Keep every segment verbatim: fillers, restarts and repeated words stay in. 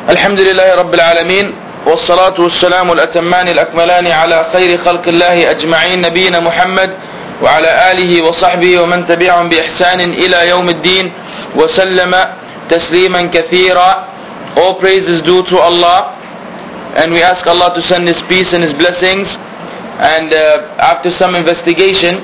الحمد لله رب العالمين والصلاة والسلام الأتمان الأكملان على خير خلق الله أجمعين نبينا محمد وعلى آله وصحبه ومن تبعهم بإحسان إلى يوم الدين وسلم تسليما كثيرا. All praise is due to Allah, and we ask Allah to send His peace and His blessings. And uh, after some investigation,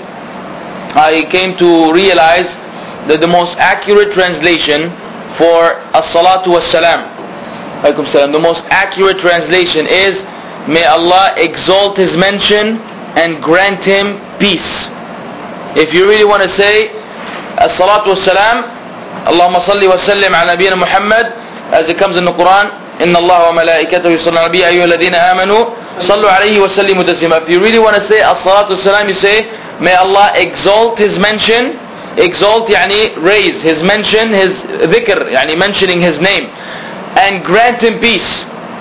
I came to realize that the most accurate translation for as-salatu was-salam, the most accurate translation is, may Allah exalt His mention and grant Him peace. If you really want to say as-salatu was-salam, Allahumma salli wa sallim ala nabiyyina Muhammad, as it comes in the Quran, inna Allah wa malaikatahu yusalluna ala nabiyyi ayyuha alladhina amanu sallu alayhi wa sallimu taslima. If you really want to say as-salatu was-salam, you say, may Allah exalt His mention, exalt yani raise His mention, His dhikr, yani mentioning His name, and grant Him peace.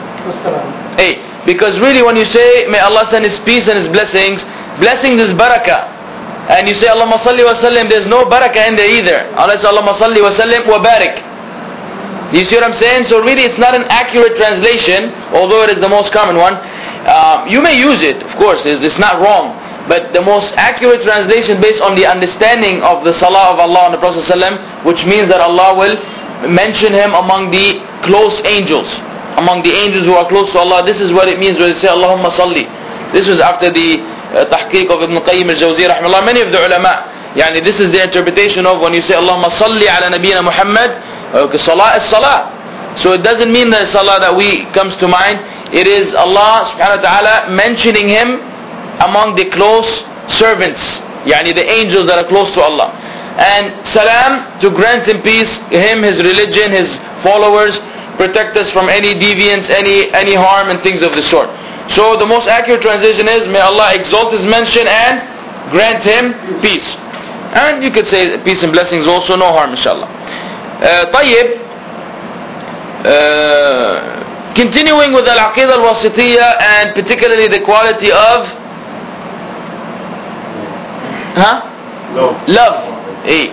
Hey, because really when you say may Allah send His peace and His blessings, blessings is barakah. And you say Allahumma salli wa sallim, there's no barakah in there either, unless Allahumma salli wa sallim wa barik. Do you see what I'm saying? So really it's not an accurate translation, although it is the most common one. Um, you may use it, of course, it's, it's not wrong. But the most accurate translation based on the understanding of the salah of Allah and the Prophet ﷺ, which means that Allah will mention him among the close angels, among the angels who are close to Allah. This is what it means when they say Allahumma salli. This was after the uh, tahqiq of Ibn Qayyim al-Jawziyya rahimahullah. Many of the ulama, yani this is the interpretation of when you say Allahumma salli ala nabiyyina Muhammad, okay, salah is salah. So it doesn't mean that salah that we comes to mind. It is Allah subhanahu wa ta'ala mentioning him among the close servants, yani the angels that are close to Allah. And salam, to grant him peace, him, his religion, his followers, protect us from any deviance, any any harm and things of the sort. So the most accurate translation is, may Allah exalt His mention and grant him peace. And you could say peace and blessings also, no harm inshallah. Uh, طيب, uh, continuing with Al-Aqidah Al-Wasitiyya, and particularly the quality of huh? Love. Love. Hey.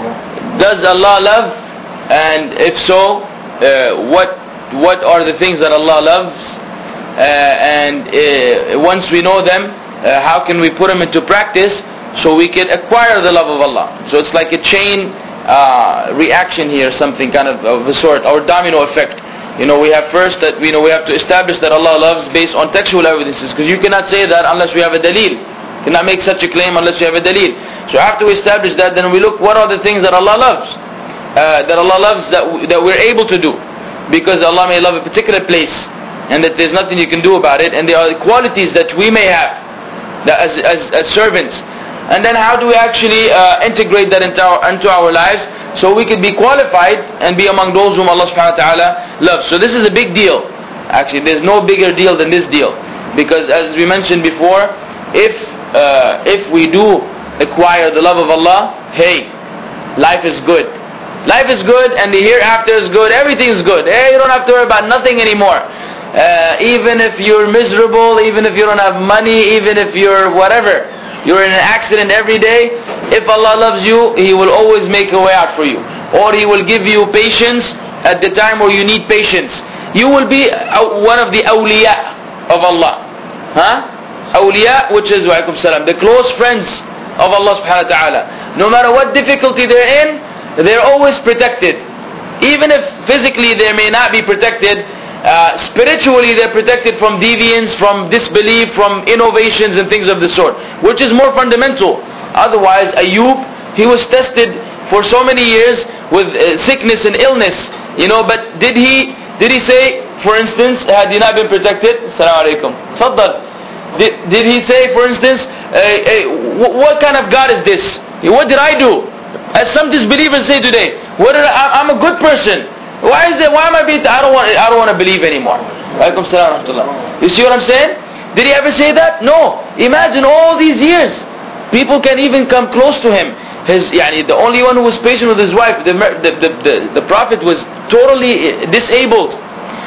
Does Allah love? And if so, uh, what what are the things that Allah loves? Uh, and uh, once we know them, uh, how can we put them into practice so we can acquire the love of Allah? So it's like a chain uh, reaction here, something kind of of a sort, or domino effect. You know, we have first that you know we have to establish that Allah loves based on textual evidences, because you cannot say that unless we have a dalil. You cannot make such a claim unless you have a dalil. So after we establish that, then we look what are the things that Allah loves, uh, that Allah loves that w- that we're able to do, because Allah may love a particular place, and that there's nothing you can do about it, and there are qualities that we may have that as, as as servants, and then how do we actually uh, integrate that into our, into our lives, so we can be qualified and be among those whom Allah subhanahu wa ta'ala loves. So this is a big deal. Actually, there's no bigger deal than this deal, because as we mentioned before, if uh, if we do acquire the love of Allah, hey, life is good. Life is good, and the hereafter is good. Everything is good. Hey, you don't have to worry about nothing anymore. Uh, even if you're miserable, even if you don't have money, even if you're whatever, you're in an accident every day, if Allah loves you, He will always make a way out for you. Or He will give you patience at the time where you need patience. You will be one of the awliya of Allah. Huh? Awliya, which is wa alaikum salam, the close friends of Allah subhanahu wa ta'ala. No matter what difficulty they're in, they're always protected. Even if physically they may not be protected, uh, spiritually they're protected from deviance, from disbelief, from innovations and things of the sort, which is more fundamental. Otherwise, Ayub, he was tested for so many years with uh, sickness and illness, you know, but did he did he say, for instance, had he not been protected, Assalamu alaikum, Faddal, Did, did he say, for instance, hey, hey, w- what kind of God is this? What did I do? As some disbelievers say today, what did I, I'm a good person. Why is it? Why am I being? I don't want. I don't want to believe anymore. Alaikum salam wa rahmatullah. You see what I'm saying? Did he ever say that? No. Imagine all these years, people can even come close to him. His, yani, the only one who was patient with his wife, the the the, the, the prophet was totally disabled.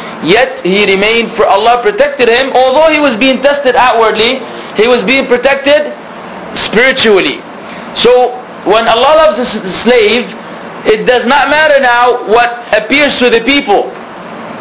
Yet he remained, for Allah protected him. Although he was being tested outwardly, he was being protected spiritually. So when Allah loves a slave, it does not matter now what appears to the people.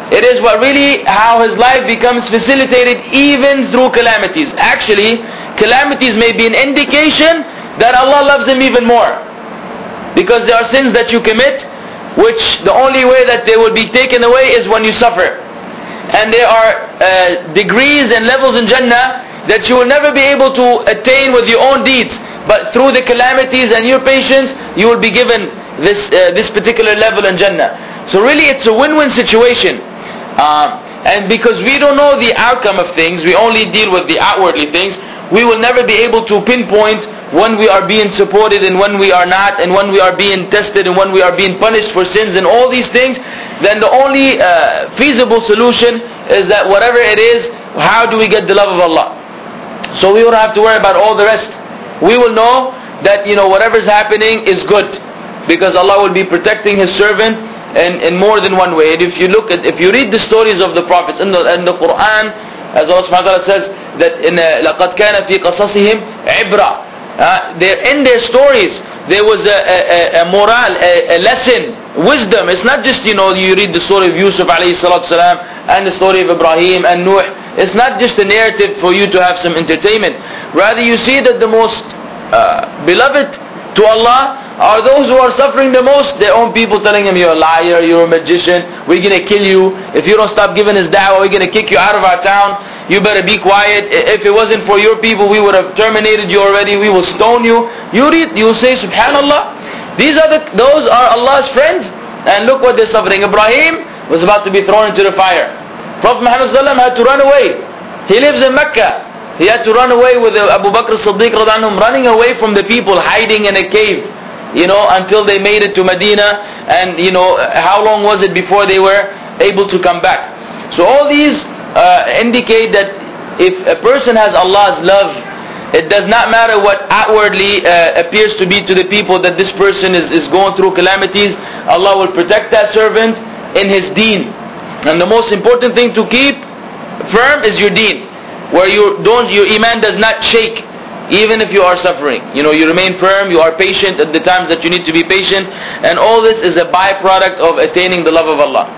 It is what really how his life becomes facilitated even through calamities. Actually, calamities may be an indication that Allah loves him even more. Because there are sins that you commit, which the only way that they will be taken away is when you suffer. And there are uh, degrees and levels in Jannah that you will never be able to attain with your own deeds. But through the calamities and your patience, you will be given this uh, this particular level in Jannah. So really it's a win-win situation. Um, and because we don't know the outcome of things, we only deal with the outwardly things, we will never be able to pinpoint when we are being supported and when we are not, and when we are being tested and when we are being punished for sins and all these things. Then the only uh, feasible solution is that whatever it is, how do we get the love of Allah? So we don't have to worry about all the rest. We will know that, you know, whatever is happening is good, because Allah will be protecting His servant in, in more than one way. And if you look at, if you read the stories of the prophets in the, in the Quran, as Allah subhanahu wa ta'ala says that in لَقَدْ كَانَ فِي قَصَصِهِمْ عِبْرَةً, uh, there in their stories there was a, a, a moral, a, a lesson, wisdom. It's not just, you know, you read the story of Yusuf alayhi salatu salam and the story of Ibrahim and Nuh. It's not just a narrative for you to have some entertainment. Rather you see that the most uh, beloved to Allah are those who are suffering the most. Their own people telling him, you're a liar, you're a magician, we're going to kill you. If you don't stop giving us da'wah, we're going to kick you out of our town. You better be quiet. If it wasn't for your people, we would have terminated you already. We will stone you. You read, you say, subhanallah. These are the, those are Allah's friends. And look what they're suffering. Ibrahim was about to be thrown into the fire. Prophet Muhammad sallallahu alaihi wasallam had to run away. He lives in Mecca. He had to run away with Abu Bakr as-Siddiq radhiyallahu anhu, running away from the people, hiding in a cave, you know, until they made it to Medina. And, you know, how long was it before they were able to come back? So all these uh, indicate that if a person has Allah's love, it does not matter what outwardly uh, appears to be to the people, that this person is, is going through calamities. Allah will protect that servant in his deen. And the most important thing to keep firm is your deen, where you don't, your iman does not shake even if you are suffering. You know, you remain firm, you are patient at the times that you need to be patient, and all this is a byproduct of attaining the love of Allah.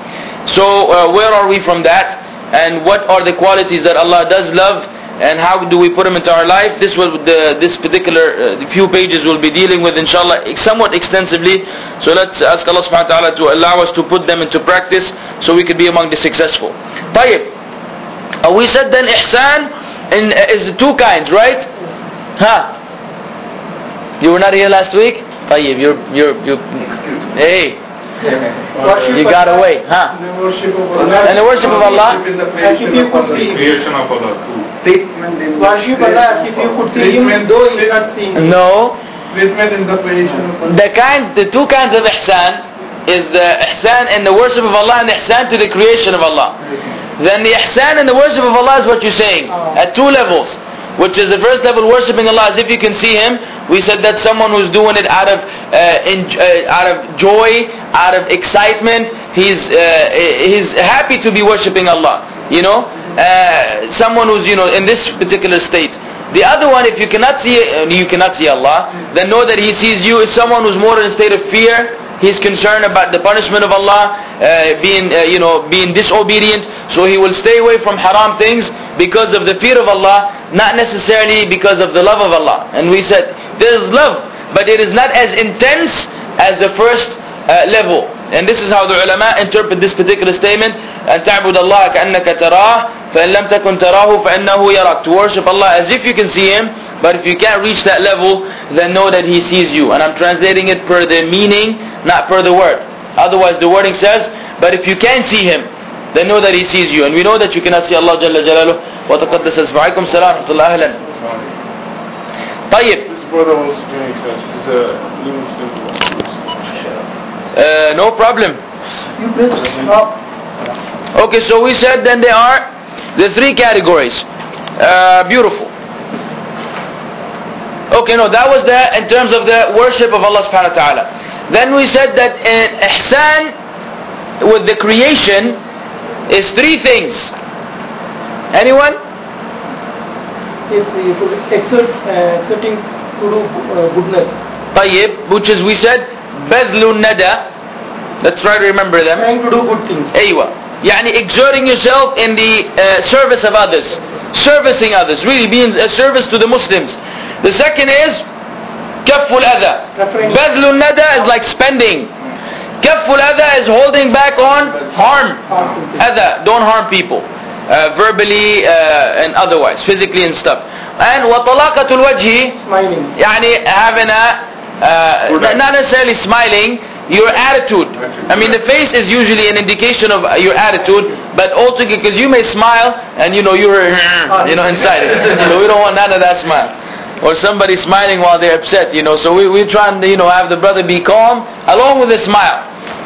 So uh, where are we from that, and what are the qualities that Allah does love, and how do we put them into our life? This was the, this particular uh, few pages we'll be dealing with, inshallah, somewhat extensively. So let's ask Allah subhanahu wa ta'ala to allow us to put them into practice so we could be among the successful. Tayyib. Uh, we said then ihsan in, uh, is two kinds, right? Huh? You were not here last week? Tayyib, you're, you're, you're, hey, you got away, huh? And the worship of Allah. And the worship of Allah. If you could see creation of Allah too. Worship Allah, if you could see Him, though you are not seeing Him. No. Statement in the creation of Allah. The kind, the two kinds of ihsan is the ihsan in the worship of Allah and the ihsan to the creation of Allah. Then the ihsan in the worship of Allah is what you're saying, at two levels. Which is the first level, worshipping Allah as if you can see Him. We said that someone who's doing it out of uh, in, uh, out of joy, out of excitement. He's uh, he's happy to be worshipping Allah. You know, uh, someone who's, you know, in this particular state. The other one, if you cannot see you cannot see Allah, then know that He sees you. Is someone who's more in a state of fear. He's concerned about the punishment of Allah, uh, being, uh, you know, being disobedient. So he will stay away from haram things because of the fear of Allah, not necessarily because of the love of Allah. And we said, there is love, but it is not as intense as the first uh, level. And this is how the ulama interpret this particular statement. أن تعبد الله كأنك تراه فإن لم تكن تراه فإنه يراك. To worship Allah as if you can see Him, but if you can't reach that level, then know that He sees you. And I'm translating it per the meaning, not per the word. Otherwise the wording says, but if you can't see Him, then know that He sees you. And we know that you cannot see Allah Jalla Jalaluhu. وَتَقَدَّسَ أَسْمَعِكُمْ سَلَامُ اللَّهِ أَهْلًا. طيب. This brother wants to join us. He's a new Muslim. Uh, no problem. You please stop. Okay, so we said then there are the three categories. Uh, beautiful. Okay, no, that was the in terms of the worship of Allah subhanahu wa ta'ala. Then we said that uh, ihsan with the creation is three things. Anyone? Yes, you could accept, uh, accepting to do uh, goodness. Tayyib, which is we said Badlun Nada. Let's try to remember them. Trying to do good things. Aywa. يعني exerting yourself in the uh, service of others, servicing others, really being a service to the Muslims. The second is كف الأذى. بذل الندى is like spending. كف الأذى is holding back on harm. أذى, don't harm people, uh, verbally uh, and otherwise, physically and stuff. And وطلاقة الوجه, Smiling. يعني having a uh, not necessarily smiling, your attitude. I mean, the face is usually an indication of your attitude, but also because you may smile and you know you're you know inside it. So we don't want none of that smile. Or somebody smiling while they're upset, you know. So we we try and you know have the brother be calm along with a smile.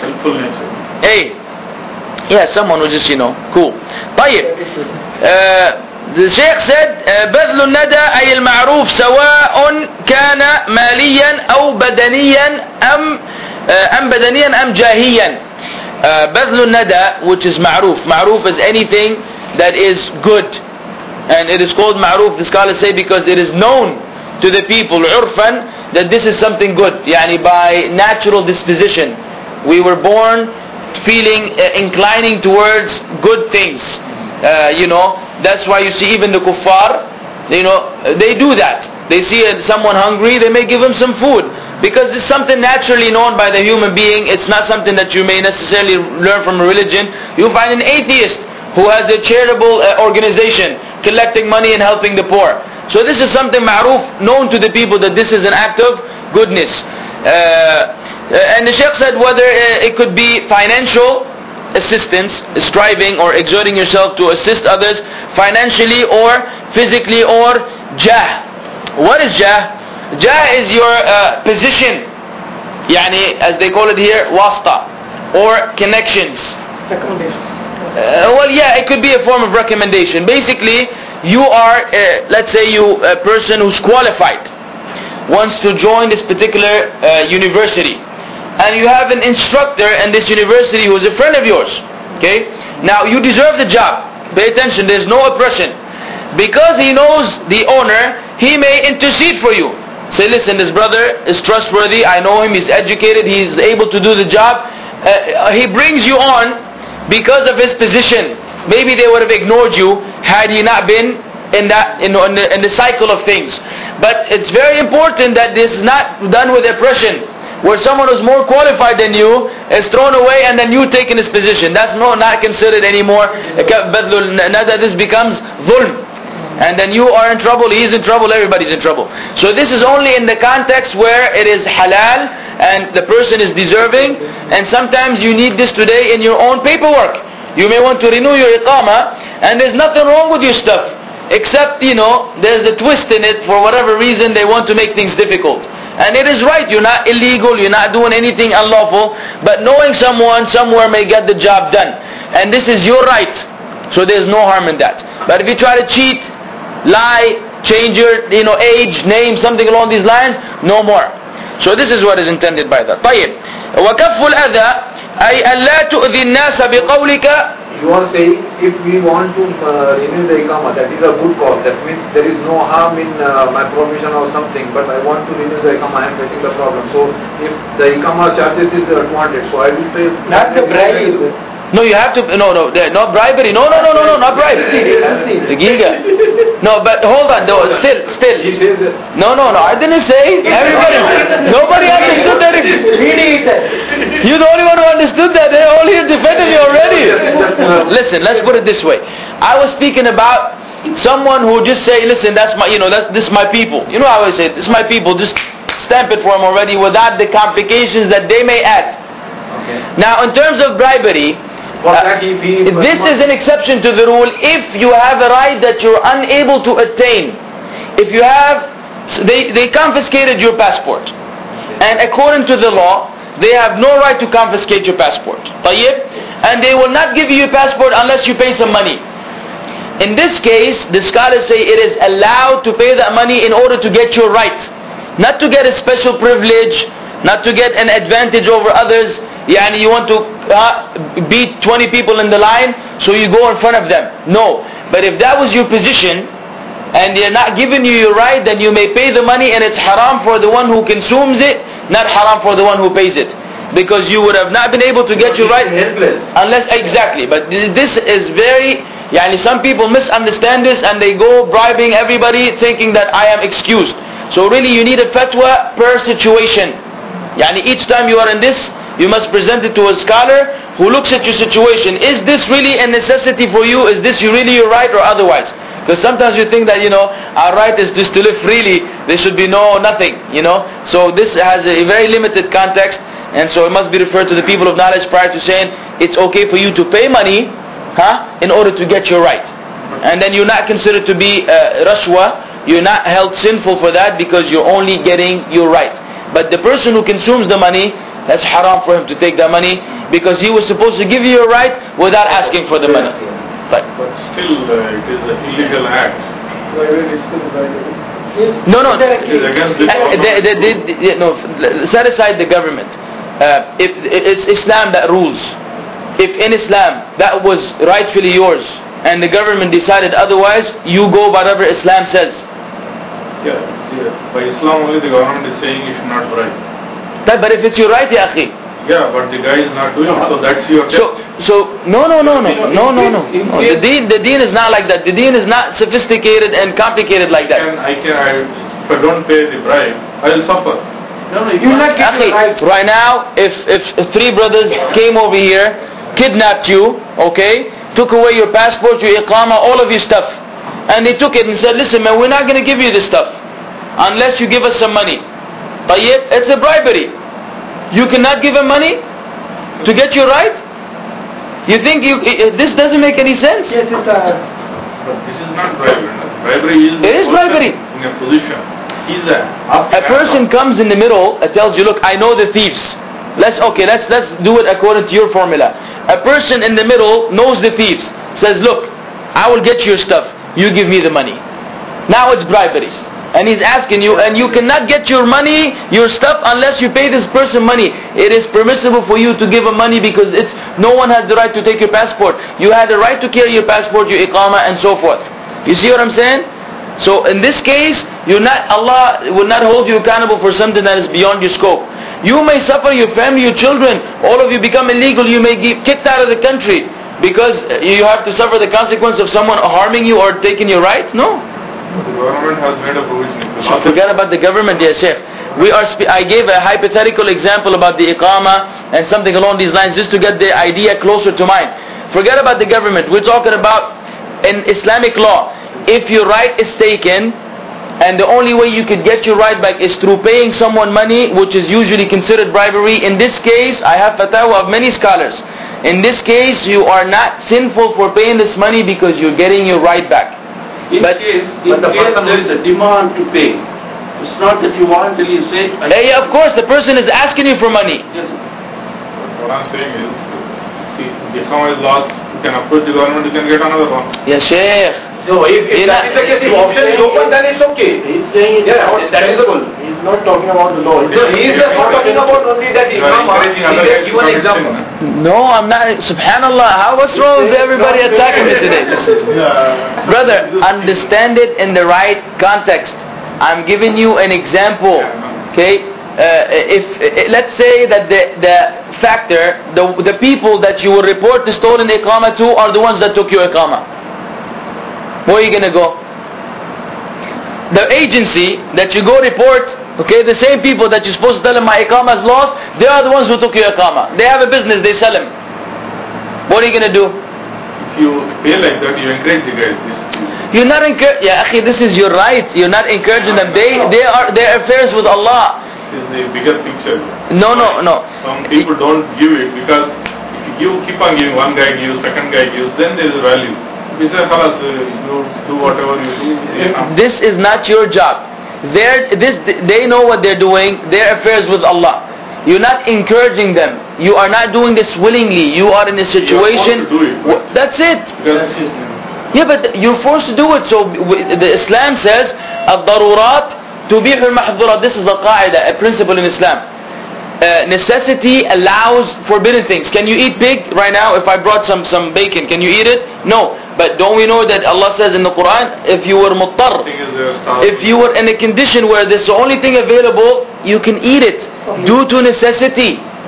Hey, yeah, someone who just you know cool. طيب. Uh, The Sheikh said, بذل الندى أي المعروف سواء كان ماليا أو بدنيا أم أم بدنيا أم جاهيا. بذل الندى, which is معروف. معروف is anything that is good, and it is called معروف, the scholars say, because it is known to the people عرفا that this is something good. يعني by natural disposition, we were born feeling uh, inclining towards good things. Uh, you know, that's why you see even the kuffar, you know, they do that. They see someone hungry, they may give him some food, because it's something naturally known by the human being. It's not something that you may necessarily learn from a religion. You find an atheist who has a charitable uh, organization collecting money and helping the poor. So this is something ma'ruf, known to the people, that this is an act of goodness. Uh, and the Shaykh said whether uh, it could be financial assistance, striving or exerting yourself to assist others financially or physically, or jah. What is jah? Jah is your uh, position, yani as they call it here, wasta, or connections. Recommendations. Uh, well, yeah, it could be a form of recommendation. Basically, you are, uh, let's say you, a person who's qualified, wants to join this particular uh, university. And you have an instructor in this university who is a friend of yours. Okay? Now you deserve the job. Pay attention, there's no oppression. Because he knows the owner, he may intercede for you. Say, listen, this brother is trustworthy, I know him, he's educated, he's able to do the job. Uh, he brings you on because of his position. Maybe they would have ignored you had he not been in that, you know, in the, in the cycle of things. But it's very important that this is not done with oppression, where someone who's more qualified than you is thrown away and then you take in his position. That's no, not considered anymore. This becomes dhulm. And then you are in trouble, he's in trouble, everybody's in trouble. So this is only in the context where it is halal and the person is deserving. And sometimes you need this today in your own paperwork. You may want to renew your iqamah and there's nothing wrong with your stuff, except, you know, there's a twist in it. For whatever reason, they want to make things difficult. And it is right, you're not illegal, you're not doing anything unlawful, but knowing someone somewhere may get the job done. And this is your right, so there's no harm in that. But if you try to cheat, lie, change your you know, age, name, something along these lines, no more. So this is what is intended by that. طيب. وكف الأذى أي أن لا تؤذي الناس بقولك. You want to say, if we want to uh, renew the Iqamah, that is a good cause. That means there is no harm in uh, my provision or something, but I want to renew the Iqamah, I am facing the problem. So if the Iqamah charges is uh, two hundred, so I will pay. Not the bribe. No, you have to, no, no, not bribery, no, no, no, no, no, not bribery. The giga. No, but hold on, no, still, still. He says that. No, no, no, I didn't say, everybody, nobody understood that. You're the only one who understood that, they all here defended me already. Listen, let's put it this way. I was speaking about someone who just say, listen, that's my, you know, that's, this is my people. You know how I say, this is my people, just stamp it for them already without the complications that they may add. Okay. Now, in terms of bribery, Uh, this is an exception to the rule if you have a right that you're unable to attain. If you have, they, they confiscated your passport, and according to the law, they have no right to confiscate your passport. طيب? And they will not give you your passport unless you pay some money. In this case, the scholars say it is allowed to pay that money in order to get your right, not to get a special privilege, not to get an advantage over others. Yani you want to uh, beat twenty people in the line, so you go in front of them. No. But if that was your position, and they're not giving you your right, then you may pay the money, and it's haram for the one who consumes it, not haram for the one who pays it. because you would have not been able to get your right helpless. unless exactly. But this is very, yani some people misunderstand this and they go bribing everybody thinking that I am excused. So really you need a fatwa per situation. Yani each time you are in this, you must present it to a scholar who looks at your situation. Is this really a necessity for you? Is this you really your right or otherwise? Because sometimes you think that, you know, our right is just to live freely. There should be no nothing, you know. So this has a very limited context. And so it must be referred to the people of knowledge prior to saying it's okay for you to pay money, huh, in order to get your right. And then you're not considered to be uh, rashwa. You're not held sinful for that because you're only getting your right. But the person who consumes the money, that's haram for him to take that money because he was supposed to give you your right without asking for the money. But, But still, uh, it is an illegal act. no, no. It is against the Uh, they, they, they, they, no, set aside the government. Uh, if it's Islam that rules, if in Islam that was rightfully yours and the government decided otherwise, you go whatever Islam says. Yeah, yeah. By Islam only the government is saying you should not bribe. That, but if it's your right, ya akhi. Yeah, but the guy is not doing it, so that's your So, debt. so no, no, no, no, no, no, no. no. The deen, the deen is not like that. The deen is not sophisticated and complicated like that. And I can, I, if I don't pay the bribe, I will suffer. No, no, you will not get Akhi, your right. right now, if, if three brothers came over here, kidnapped you, okay, took away your passport, your iqama, all of your stuff, and they took it and said, listen man, we're not going to give you this stuff unless you give us some money. But yet, it's a bribery. You cannot give him money to get your right? You think you, this doesn't make any sense? Yes, it's a... But this is not bribery. Bribery is... It is bribery. In a position. He's a... A person comes in the middle and tells you, look, I know the thieves. Let's, okay, let's, let's do it according to your formula. A person in the middle knows the thieves. Says, look, I will get your stuff. You give me the money. Now it's bribery. And he's asking you, and you cannot get your money, your stuff, unless you pay this person money. It is permissible for you to give him money because it's no one has the right to take your passport. You had the right to carry your passport, your iqama, and so forth. You see what I'm saying? So in this case, you're not, Allah will not hold you accountable for something that is beyond your scope. You may suffer, your family, your children, all of you become illegal. You may get kicked out of the country because you have to suffer the consequence of someone harming you or taking your rights. No. The government has made a provision. So forget about the government, dear Sheikh. We are. Spe- I gave a hypothetical example about the iqama and something along these lines, just to get the idea closer to mind. Forget about the government. We're talking about in Islamic law. If your right is taken, and the only way you could get your right back is through paying someone money, which is usually considered bribery. In this case, I have fatwa of many scholars. In this case, you are not sinful for paying this money because you're getting your right back. In But- case, but in the case person there is a demand to pay, it's not that you want till you say. I- Eh, yeah, of course, the person is asking you for money. Yes. What I'm saying is, see, the iqama is lost, you can approach the government, you can get another one. Yeah, Sheikh. No, if, if that is the case, if option is open, then it's okay. He's saying it's Yeah, not that is the He's not talking about the law. No, he is just not talking about only that You are Imam, encouraging he other has guys to given commit example. sin. No, I'm not. Subhanallah. How, what's wrong with everybody attacking me today? Yeah. Brother, understand it in the right context. I'm giving you an example. Okay? Uh, if uh, let's say that the the factor, the the people that you will report the stolen iqama to are the ones that took your iqama. Where are you gonna go? The agency that you go report, okay, the same people that you're supposed to tell them my iqama is lost, they are the ones who took your iqama. They have a business, they sell them. What are you gonna do? If you pay like that, you encourage the guys. This, You're not encouraging. Yeah, akhi, this is your right. You're not encouraging them. They they are their affairs with Allah. this is the bigger picture. No, no, no. Some people don't give it because if you give, keep on giving, one guy gives, second guy gives, then there is a value. We say, "Khalas, uh, you do whatever you do." Yeah. This is not your job. They're, this, they know what they're doing. Their affairs with Allah. You're not encouraging them. You are not doing this willingly. You are in a situation. You are forced to do it, but- Wh- That's it. Because Yeah, but you're forced to do it. So w- the Islam says, "Ad-darurat tubih al-mahdhurat." This is a qaida, a principle in Islam. Uh, necessity allows forbidden things. Can you eat pig right now? If I brought some some bacon, can you eat it? No. But don't we know that Allah says in the Quran, if you were muttar, thing is uh, start- if you were in a condition where this is the only thing available, you can eat it due to necessity.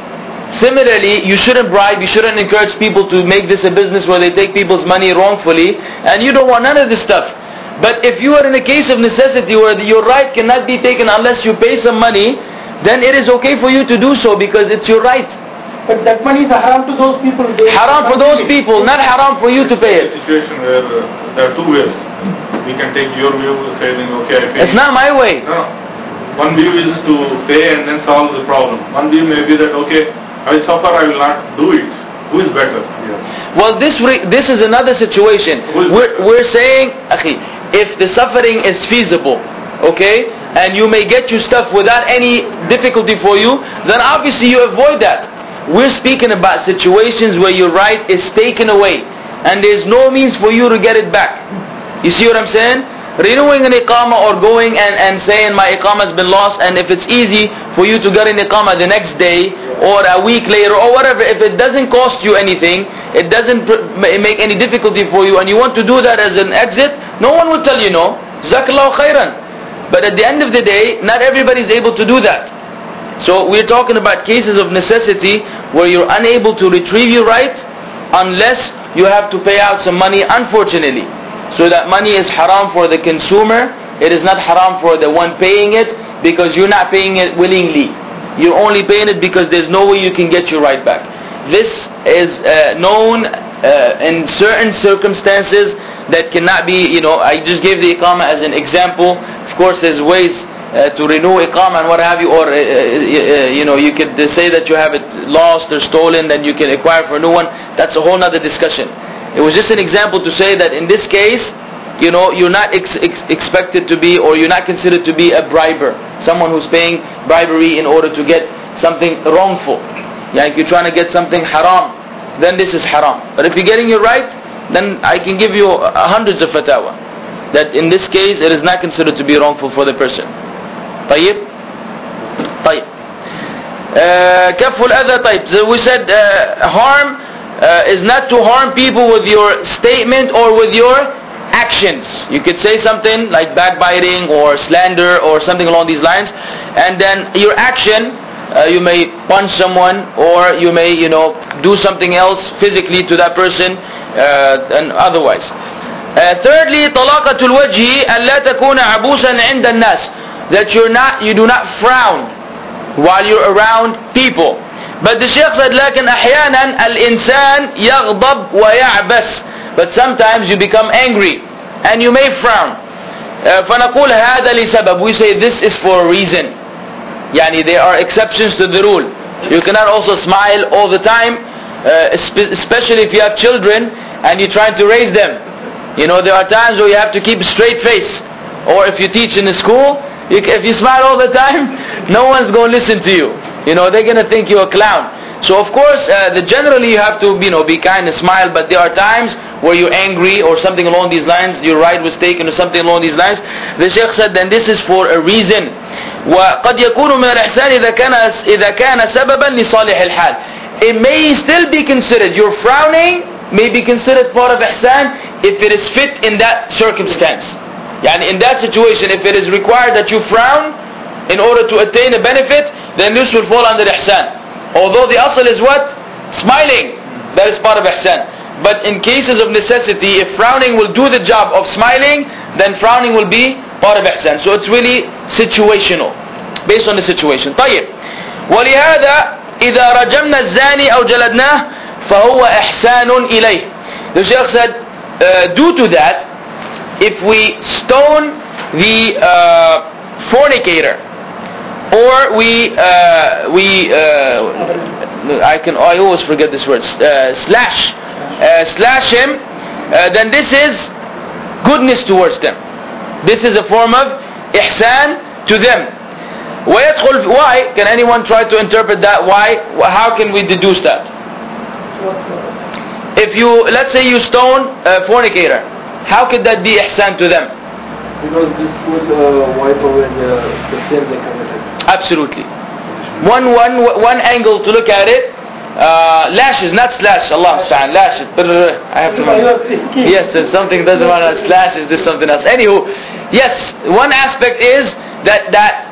Similarly, you shouldn't bribe, you shouldn't encourage people to make this a business where they take people's money wrongfully, and you don't want none of this stuff. But if you are in a case of necessity where your right cannot be taken unless you pay some money, then it is okay for you to do so because it's your right. But that money is haram to those people. They Haram for those people, not haram for you to pay it. A situation where uh, there are two ways. We can take your view, saying, okay, I pay. It's not my way. No, no. One view is to pay and then solve the problem. One view may be that, okay, I will suffer, I will not do it. Who is better? Yeah. Well, this re- this is another situation. We're, we're saying, akhi, if the suffering is feasible, okay, and you may get your stuff without any difficulty for you, then obviously you avoid that. We're speaking about situations where your right is taken away and there's no means for you to get it back. You see what I'm saying? Renewing an iqamah or going and, and saying my iqamah has been lost, and if it's easy for you to get an iqamah the next day or a week later or whatever, if it doesn't cost you anything, it doesn't make any difficulty for you, and you want to do that as an exit, no one will tell you no. Jazakallahu khairan. But at the end of the day, not everybody is able to do that. So we're talking about cases of necessity where you're unable to retrieve your right unless you have to pay out some money, unfortunately. So that money is haram for the consumer. It is not haram for the one paying it, because you're not paying it willingly. You're only paying it because there's no way you can get your right back. This is uh, known uh, in certain circumstances that cannot be, you know, I just gave the iqamah as an example. Of course there's ways uh, to renew iqamah and what have you, or uh, uh, you know, you could say that you have it lost or stolen, then you can acquire for a new one. That's a whole other discussion. It was just an example to say that in this case, you know, you're not ex- ex- expected to be, or you're not considered to be a briber, someone who's paying bribery in order to get something wrongful. Yeah, if you're trying to get something haram, then this is haram. But if you're getting your right, then I can give you uh, hundreds of fatwa that in this case it is not considered to be wrongful for the person. طيب طيب كف الأذى. طيب, so we said uh, harm Uh, is not to harm people with your statement or with your actions. You could say something like backbiting or slander or something along these lines, and then your action, uh, you may punch someone, or you may, you know, do something else physically to that person, uh, and otherwise. Uh, thirdly, طلاقة الوجه ألا تكون عبوسا عند الناس, that you're not, you do not frown while you're around people. But the Shaykh said, لكن أحيانا الإنسان يغضب ويعبس, but sometimes you become angry and you may frown. uh, فنقول هذا لسبب, we say this is for a reason. يعني there are exceptions to the rule. You cannot also smile all the time, uh, especially if you have children and you're trying to raise them. You know, there are times where you have to keep a straight face. Or if you teach in a school, you, if you smile all the time, no one's going to listen to you. You know, they're going to think you're a clown. So of course, uh, the generally you have to, you know, be kind and smile, but there are times where you're angry or something along these lines, your right was taken or something along these lines. The Shaykh said, then this is for a reason. وَقَدْ يَكُونُ مِنَ الْإِحْسَانِ إِذَا كَانَ إِذَا كَانَ سَبَبًا لِصَالِحِ الْحَالِ. It may still be considered, your frowning may be considered part of ihsan if it is fit in that circumstance. Yani in that situation, if it is required that you frown in order to attain a benefit, then this will fall under ihsan. Although the asl is what? Smiling. That is part of ihsan. But in cases of necessity, if frowning will do the job of smiling, then frowning will be part of ihsan. So it's really situational, based on the situation. طيب. ولهذا إذا رجمنا الزاني أو جلدناه فهو إحسان إليه. The Shaykh said, uh, due to that, if we stone the uh, fornicator, or we uh, we uh, I can I always forget this word, uh, slash uh, slash him, uh, then this is goodness towards them. This is a form of ihsan to them. ويدخل, why? Can anyone try to interpret that? Why? How can we deduce that? If you, let's say you stone a fornicator, how could that be ihsan to them? Because this would uh, wipe away the, the sin they committed. Absolutely. One, one, one angle to look at it, uh, lashes, not slash, Allah subhanahu, lashes. I have to remember. Yes, if something doesn't matter, slash is this something else. Anywho, yes, one aspect is that, that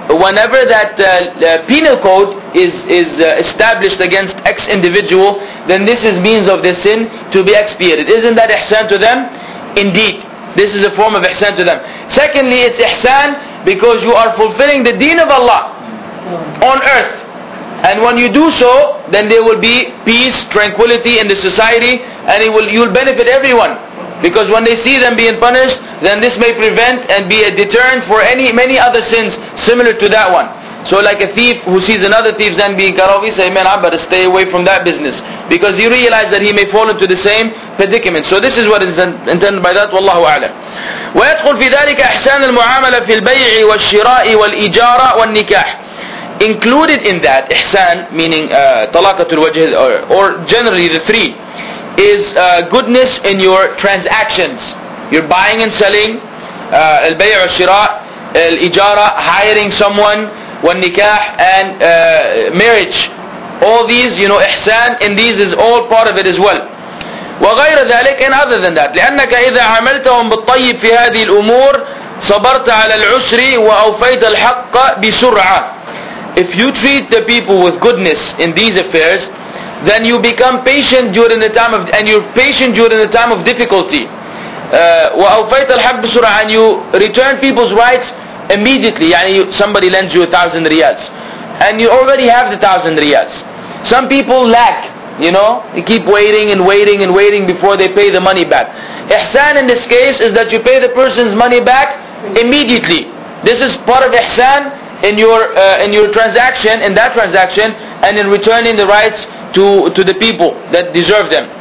whenever that uh, uh, penal code is, is uh, established against X individual, then this is means of the sin to be expiated. Isn't that ihsan to them? Indeed. This is a form of ihsan to them. Secondly, it's ihsan because you are fulfilling the deen of Allah on earth. And when you do so, then there will be peace, tranquility in the society, and it will, you will benefit everyone. Because when they see them being punished, then this may prevent and be a deterrent for any many other sins similar to that one. So like a thief who sees another thief then being cut off, he say, man, I better stay away from that business. Because he realizes that he may fall into the same predicament. So this is what is intended by that, Wallahu a'lam. ويدخل في ذلك إحسان المعاملة في البيع والشراء والإجارة والنكاح. Included in that, ihsan, meaning uh, talaqatul wajh, or, or generally the three, is uh, goodness in your transactions. You're buying and selling, uh, al-bay' al-shira', al-ijara, hiring someone, wal-nikah, and uh, marriage. All these, you know, ihsan in these is all part of it as well. وغير ذلك, and other than that, لأنك إذا عملتهم بالطيب في هذه الأمور صبرت على العسر وأوفيت الحق بسرعة. If you treat the people with goodness in these affairs, then you become patient during the time of, and you're patient during the time of difficulty. وَأَوْفَيْتَ الْحَقِّ بِسُرْعَةٍ, and you return people's rights immediately. يعني you, somebody lends you a thousand riyals, and you already have the thousand riyals. Some people lack, you know, they keep waiting and waiting and waiting before they pay the money back. Ihsan in this case is that you pay the person's money back immediately. This is part of ihsan in your uh, in your transaction, in that transaction, and in returning the rights to to the people that deserve them.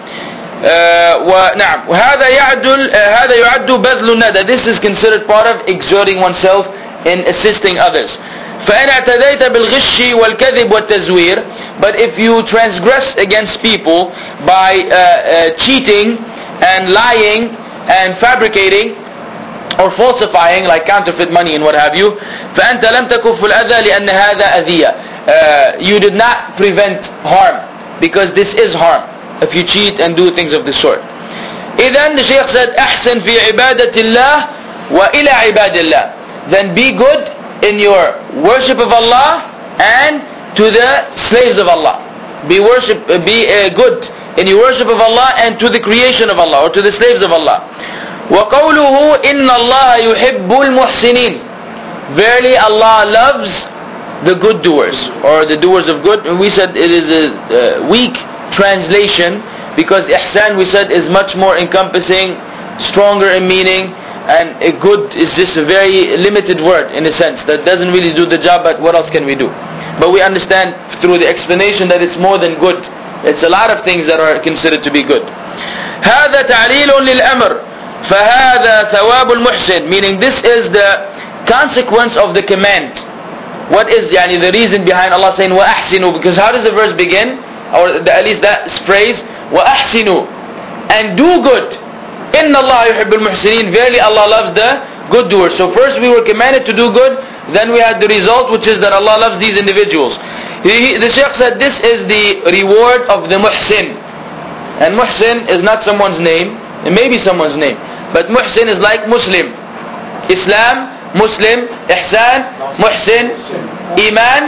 Uh, ونعم وهذا يعدل هذا يعد بذل الندى. This is considered part of exerting oneself in assisting others. فإن اعتديت بالغش والكذب والتزوير, but if you transgress against people by uh, uh, cheating and lying and fabricating or falsifying, like counterfeit money and what have you, فأنت لم تكف الأذى لأن هذا أذية. Uh, you did not prevent harm, because this is harm if you cheat and do things of this sort. إذن the Shaykh said, أحسن في عبادة الله وإلى عباد الله. Then be good in your worship of Allah and to the slaves of Allah. Be worship, be uh, good in your worship of Allah and to the creation of Allah, or to the slaves of Allah. وَقَوْلُهُ إِنَّ اللَّهَ يُحِبُّ الْمُحْسِنِينَ. Verily Allah loves the good doers, or the doers of good. And we said it is a uh, weak translation, because ihsan, we said, is much more encompassing, stronger in meaning, and a good is just a very limited word in a sense that doesn't really do the job. But what else can we do? But we understand through the explanation that it's more than good. It's a lot of things that are considered to be good. هذا تعليل للأمر فهذا ثواب المحسن, meaning this is the consequence of the command. What is yani, the reason behind Allah saying وَأَحْسِنُوا? Because how does the verse begin? Or the, at least that phrase, وَأَحْسِنُوا, and do good. إِنَّ اللَّهَ يُحِبُّ الْمُحْسِنِينَ. Verily Allah loves the good doers. So first we were commanded to do good, then we had the result, which is that Allah loves these individuals. He, the Shaykh said this is the reward of the muhsin. And muhsin is not someone's name, it may be someone's name, but muhsin is like Muslim. Islam, Muslim, ihsan, muhsin, iman,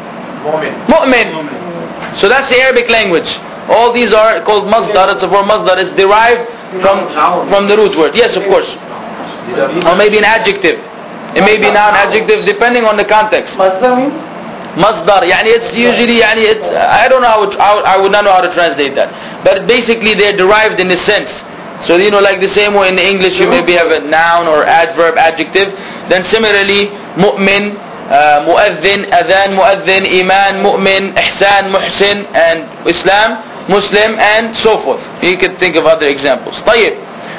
mu'min. So that's the Arabic language. All these are called masdar. It's a form masdar. It's derived from from the root word. Yes, of course. Or maybe an adjective. It may be noun, adjective, depending on the context. Masdar means? Masdar. Yani it's usually, yani it's, I don't know how, it, how I would not know how to translate that. But basically they're derived in a sense. So you know, like the same way in English you maybe have a noun or adverb, adjective. Then similarly, mu'min, uh, mu'adhin, adhan, mu'adhin, iman, mu'min, ihsan, muhsin, and Islam, Muslim, and so forth. You could think of other examples. طيب.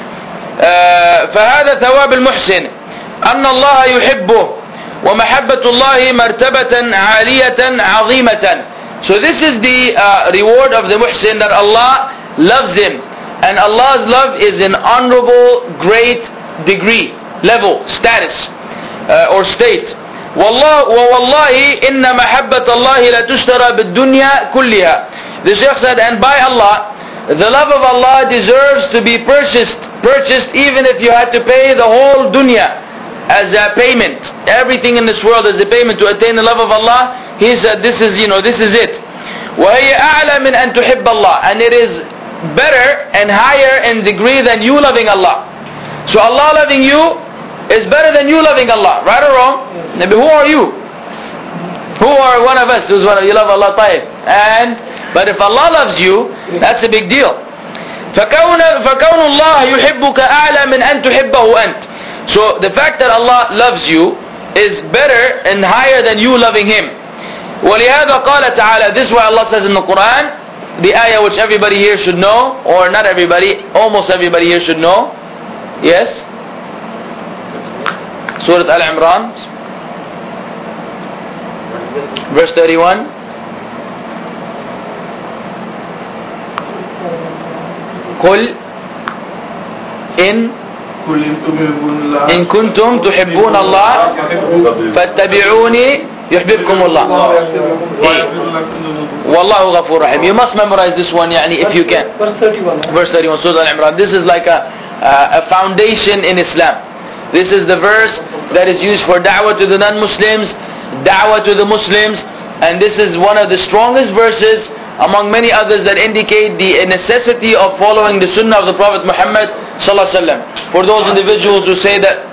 فهذا ثواب المحسن أن الله يحبه ومحبة الله مرتبة عالية عظيمة. So this is the uh, reward of the muhsin, that Allah loves him. And Allah's love is an honorable, great degree, level, status, uh, or state. والله ووالله إن محبة الله لا تشترى بالدنيا كلها. The Shaykh said, and by Allah, the love of Allah deserves to be purchased, purchased even if you had to pay the whole dunya. as a payment. Everything in this world is a payment to attain the love of Allah. He said, this is, you know, this is it. وَهِيَ أَعْلَى مِنْ أَن تُحِبَّ اللَّهِ. And it is better and higher in degree than you loving Allah. So Allah loving you is better than you loving Allah. Right or wrong? Maybe who are you? Who are one of us who's one of you love Allah? طيب. And but if Allah loves you, that's a big deal. فكون فكون الله يحبك أعلى من أن تحبه أنت. So the fact that Allah loves you is better and higher than you loving Him. ولهذا قال تعالى. This is why Allah says in the Quran, the ayah which everybody here should know, or not everybody, almost everybody here should know. Yes? Surah Al-Imran, verse thirty-one. قل إن إن كنتم تحبون الله فاتبعوني يحببكم الله والله غفور رحيم. You must memorize this one يعني if you can. Verse thirty-one. Verse thirty-one, Surah Al-Imran. This is like a, a foundation in Islam. This is the verse that is used for da'wah to the non-Muslims, da'wah to the Muslims, and this is one of the strongest verses among many others that indicate the necessity of following the sunnah of the Prophet Muhammad sallallahu alaihi wasallam. For those individuals who say that,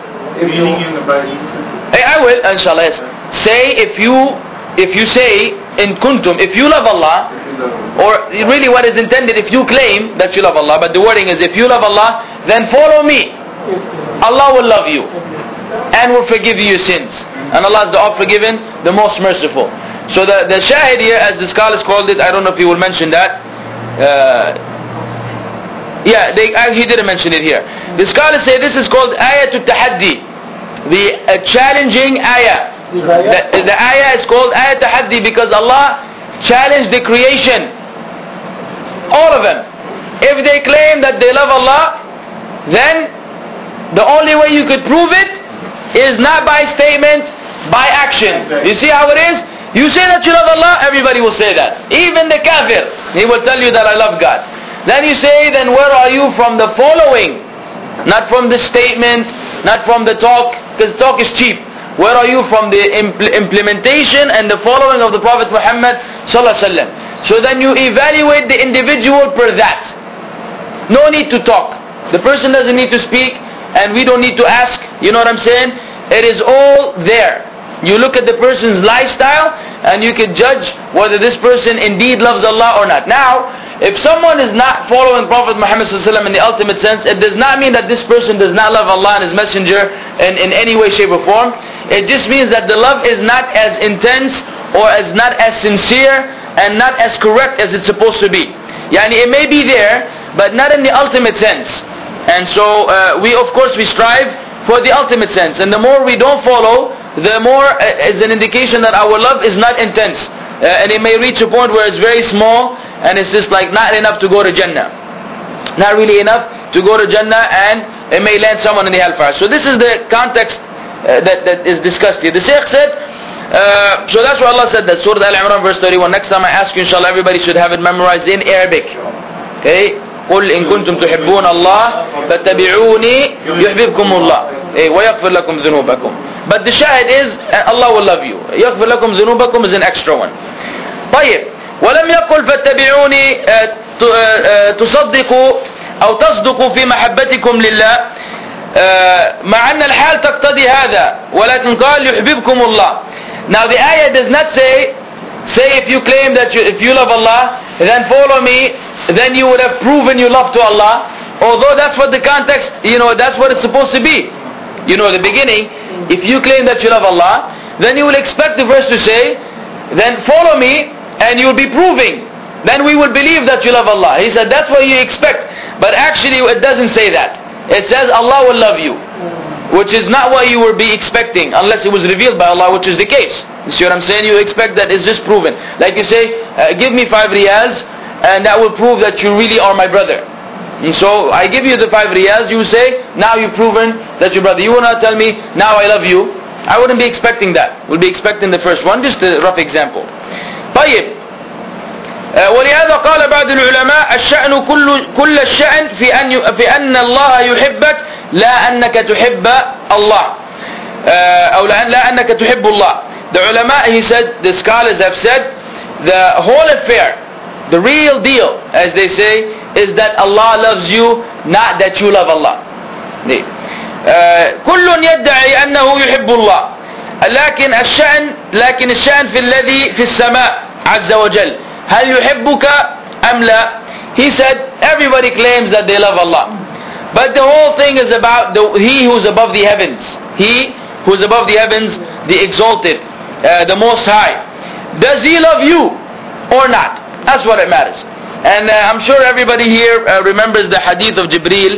hey, I will, inshallah, yes. Say if you, if you say in kuntum, if you love Allah, or really what is intended, if you claim that you love Allah, but the wording is if you love Allah, then follow me. Allah will love you and will forgive you your sins. And Allah is the oft-forgiven, the most merciful. So the, the shahid here, as the scholars called it, I don't know if he will mention that. Uh, yeah, they, uh, he didn't mention it here. The scholars say this is called ayatul tahaddi, the uh, challenging ayah. The, the ayah is called ayat tahaddi because Allah challenged the creation, all of them. If they claim that they love Allah, then the only way you could prove it is not by statement, by action. You see how it is? You say that you love Allah, everybody will say that. Even the kafir, he will tell you that I love God. Then you say, then where are you from the following? Not from the statement, not from the talk, because talk is cheap. Where are you from the impl- implementation and the following of the Prophet Muhammad sallallahu alaihi wasallam? So then you evaluate the individual per that. No need to talk. The person doesn't need to speak, and we don't need to ask. You know what I'm saying? It is all there. You look at the person's lifestyle and you can judge whether this person indeed loves Allah or not. Now, if someone is not following Prophet Muhammad sallallahu alaihi wasallam in the ultimate sense, it does not mean that this person does not love Allah and His Messenger in, in any way, shape or form. It just means that the love is not as intense or as not as sincere and not as correct as it's supposed to be. Yani it may be there, but not in the ultimate sense. And so uh, we of course we strive for the ultimate sense, and the more we don't follow, the more uh, is an indication that our love is not intense, uh, and it may reach a point where it's very small and it's just like not enough to go to Jannah, not really enough to go to Jannah, and it may land someone in the hellfire. So this is the context uh, that, that is discussed here. The Shaykh said, uh, so that's why Allah said that, Surah Al-Imran verse thirty-one. Next time I ask you, inshallah, everybody should have it memorized in Arabic. Okay? قل إن كنتم تحبون الله فاتبعوني يحببكم الله ويغفر لكم ذنوبكم. But the shahid is Allah will love you. يغفر لكم ذنوبكم is an extra one. طيب ولم يقل فاتبعوني تصدقوا أو تصدقوا في محبتكم لله مع أن الحال تقتضي هذا ولكن قال يحببكم الله. Now the ayah does not say say if you claim that you, if you love Allah then follow me, then you would have proven your love to Allah. Although that's what the context, you know, that's what it's supposed to be. You know, the beginning, if you claim that you love Allah, then you will expect the verse to say, then follow me and you will be proving. Then we will believe that you love Allah. He said that's what you expect. But actually it doesn't say that. It says Allah will love you, which is not what you will be expecting unless it was revealed by Allah, which is the case. You see what I'm saying? You expect that it's just proven. Like you say, uh, give me five riyals, and that will prove that you really are my brother. And so I give you the five riyals, you say, now you've proven that you're brother. You will not tell me, now I love you. I wouldn't be expecting that. We'll be expecting the first one, just a rough example. طيب ولهذا قال بعض العلماء الشأن كل كل الشأن في أن في أن الله يحبك لا أنك تحب الله. uh, أو لأن لأنك تحب الله. The ulama, he said, the scholars have said, the whole affair, the real deal, as they say, is that Allah loves you, not that you love Allah. كل يدعي أنه يحب الله، لكن الشأن لكن الشأن في الذي في السماء عز وجل، هل يحبك أم لا؟ He said, everybody claims that they love Allah, but the whole thing is about the, He who is above the heavens, He who is above the heavens, the exalted, uh, the Most High. Does He love you or not? That's what it matters. And uh, I'm sure everybody here uh, remembers the hadith of Jibreel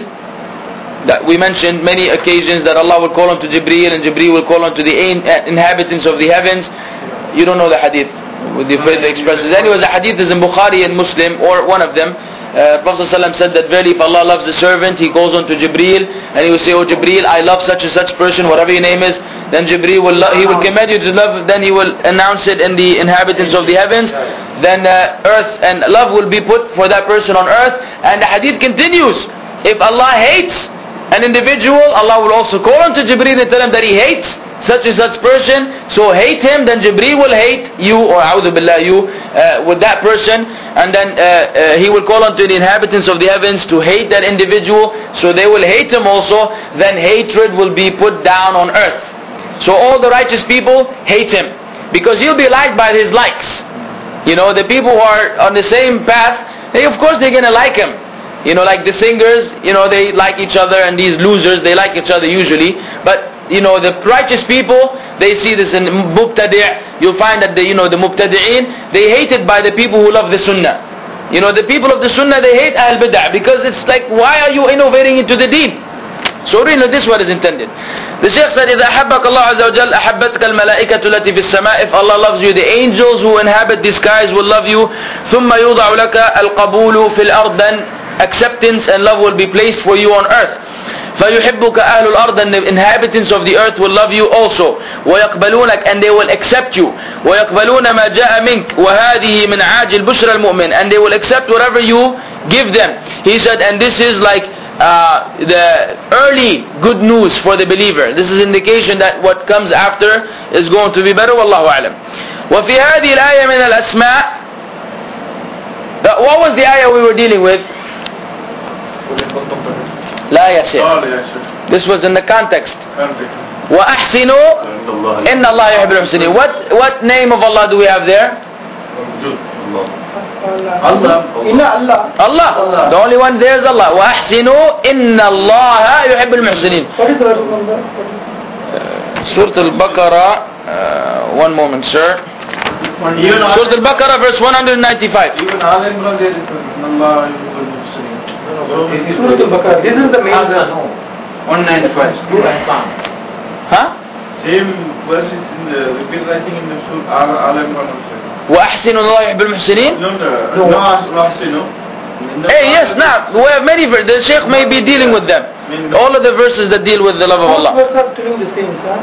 that we mentioned many occasions, that Allah will call unto Jibreel and Jibreel will call unto the inhabitants of the heavens. You don't know the hadith with the further expresses. Anyways, the hadith is in Bukhari and Muslim, or one of them. Uh, Prophet ﷺ said that verily if Allah loves a servant, he goes unto Jibreel and he will say, oh Jibreel, I love such and such person, whatever your name is. Then Jibreel will lo- he will command you to love, then he will announce it in the inhabitants of the heavens. Then uh, earth and love will be put for that person on earth. And the hadith continues, if Allah hates an individual, Allah will also call unto Jibreel and tell him that he hates such and such person, so hate him. Then Jibreel will hate you, or a'udhu billah, you uh, with that person, and then uh, uh, he will call unto the inhabitants of the heavens to hate that individual, so they will hate him also. Then hatred will be put down on earth. So all the righteous people hate him, because he'll be liked by his likes. You know, the people who are on the same path, they, of course they're going to like him. You know, like the singers, you know, they like each other, and these losers, they like each other usually. But, you know, the righteous people, they see this in Mubtadi'. You'll find that, the, you know, the Mubtadi'een, they hated by the people who love the Sunnah. You know, the people of the Sunnah, they hate Ahl Bid'ah, because it's like, why are you innovating into the deen? So really, this is what is intended. The Shaykh said, إِذَا أَحَبَّكَ اللَّهُ عَزَّ وَجَلَّ أَحَبَّتْكَ الْمَلَائِكَةُ الَّتِي فِي السَّمَاءِ. If Allah loves you, the angels who inhabit the skies will love you. ثُمَّ يُوضَعُ لَكَ الْقَبُولُ فِي الْأَرْضِ. Then acceptance and love will be placed for you on earth. فَيُحِبُّكَ أَهْلُ الْأَرْضِ. And the inhabitants of the earth will love you also. وَيَقْبَلُونَكَ. And they will accept you. وَيَقْبَلُونَ مَا جَاءَ مِنْكَ وَهَذِهِ مِنْ عَاجِلْ بُشْرَى الْمُؤْمِنِ. And they will accept whatever you give them. He said, and this is like uh, the early good news for the believer. This is indication that what comes after is going to be better. Wallahu a'lam. وَفِي هَذِهِ الْآيَةِ مِنَ الْأَسْمَاءِ. What was the ayah we were dealing with? لا يا شيخ. This was in the context. وَأَحْسِنُوا إِنَّ اللَّهَ يُحِبُّ الْمُحْسِنِينَ. What what name of Allah do we have there? Allah. Inna Allah. Allah. The only one there is Allah. وَأَحْسِنُوا إِنَّ اللَّهَ يُحِبُّ الْمُحْسِنِينَ. What is the verse number? Surah Al-Baqarah. Uh, one moment, sir. Surah Al-Baqarah, verse one ninety-five. Even Al Imran there is Allah Yuhibbul Muhsinin. Surah Al-Baqarah. This is the main verse. one ninety-five. Huh? Same verse is in the repeated I think in the Surah Al Al Imran also. وَأَحْسِنُوا اللَّهَ يُحِبُّ الْمُحْسِنِينَ. No, no, no, Ahsinu. Hey, yes, now we have many verses. The Shaykh may be dealing with them. All of the verses that deal with the love of Allah. Both verses are telling the same, sir.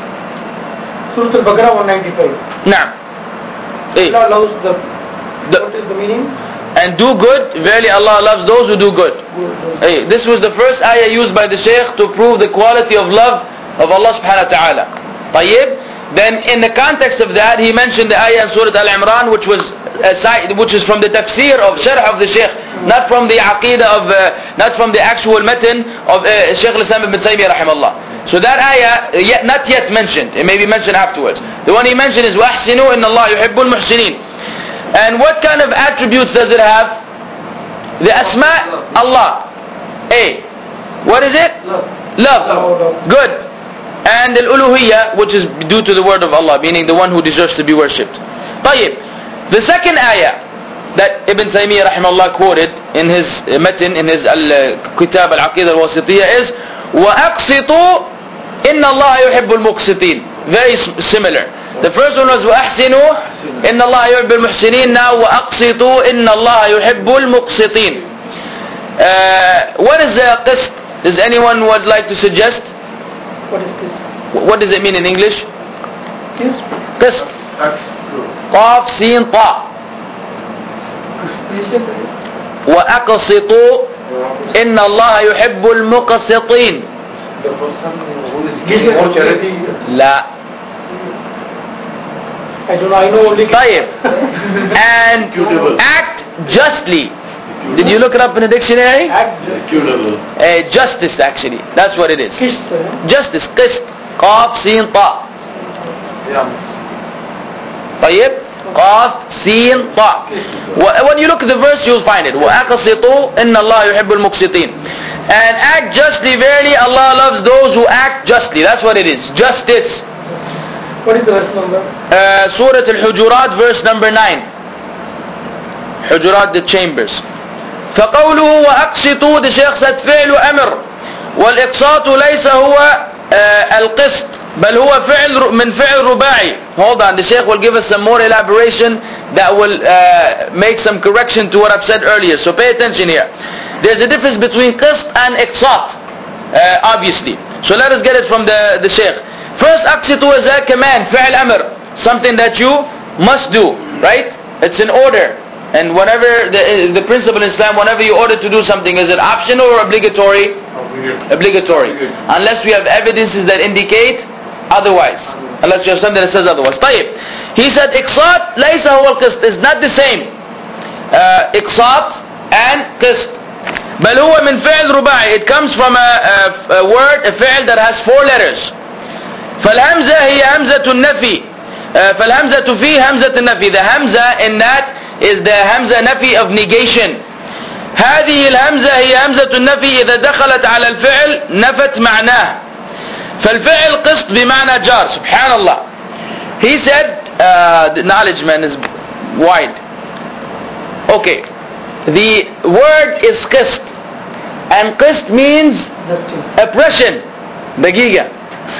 Surah Al-Baqarah one ninety-five. Now, hey, Allah loves the, the what is the meaning? and do good. Verily Allah loves those who do good. Good. Hey, this was the first ayah used by the Shaykh to prove the quality of love of Allah subhanahu wa ta'ala. Tayyib. Then in the context of that, he mentioned the ayah in Surah Al-Imran, which was a side, which is from the tafsir of Sharh of the Shaykh, not from the aqidah of, uh, not from the actual matan of uh, Shaykh al-Islam ibn Taymiyyah rahimahullah. So that ayah, yet, not yet mentioned, it may be mentioned afterwards. The one he mentioned is وَأَحْسِنُوا إِنَّ اللَّهَ يُحِبُّ الْمُحْسِنِينَ. And what kind of attributes does it have? The asma, Allah. A. What is it? Love. Love. Good. And al-uluhiyya, which is due to the word of Allah, meaning the one who deserves to be worshipped. طيب. The second ayah that Ibn Taymiyyah rahimahullah quoted in his matan, in his al-kitab al-aqidah al-wasitiyya is وَأَقْسِطُوا إِنَّ اللَّهَ يُحِبُّ الْمُقْسِطِينَ. Very similar. The first one was وَأَحْسِنُوا إِنَّ اللَّهَ يُحِبُّ الْمُحْسِنِينَ. Now وَأَقْسِطُوا إِنَّ اللَّهَ يُحِبُّ الْمُقْسِطِينَ. Uh, what is the qist? Does anyone would like to suggest? What is this? What does it mean in English? Yes. Qist. Qaf, Sin, Ta. وَأَقْسِطُوا إِنَّ اللَّهَ يُحِبُّ الْمُقْسِطِينَ. The person who is giving more charity. لا. I don't know, I know only طيب. And act justly. Did you look it up in the dictionary? act Uh, justice actually. That's what it is. kist. Justice. قسط. قاف سين طاء. Yeah. طيب. قاف سين طاء. When you look at the verse you'll find it. وَأَقْسِطُوا إِنَّ اللَّهَ يُحِبُّ الْمُقْسِطِينَ. And act justly. Verily Allah loves those who act justly. That's what it is. Justice. What is the verse number? Uh, Surah Al-Hujurat verse number nine. Hujurat, the chambers. فقوله وأقسطوا, the Shaykh said فعل أمر والإقساط ليس هو uh, القسط بل هو فعل من فعل رباعي. Hold on, the Shaykh will give us some more elaboration that will uh, make some correction to what I've said earlier. So pay attention here. There's a difference between qist and iqsat, uh, obviously. So let us get it from the, the Shaykh. First, أقسطوا is a command, فعل أمر, something that you must do, right? It's an order. And whenever the, the principle in Islam, whenever you order to do something, is it optional or obligatory? Obligatory. Unless we have evidences that indicate otherwise. Unless you have something that says otherwise. طيب. He said, إقساط ليس هو القسط, is not the same. Uh, إقساط and قسط. بل هو من فعل رباعي. It comes from a, a, a word, a فعل that has four letters. فالهمزة هي همزة النفي. Uh, فالهمزة فيه همزة النفي. The hamza in that is the hamza nafi of negation. هذه الهمزة هي همزة النفي إذا دخلت على الفعل نفت معناه. فالفعل قسط بمعنى جار. سبحان الله. He said, uh, the knowledge man is wide. Okay. The word is qist. And qist means oppression. دقيقة.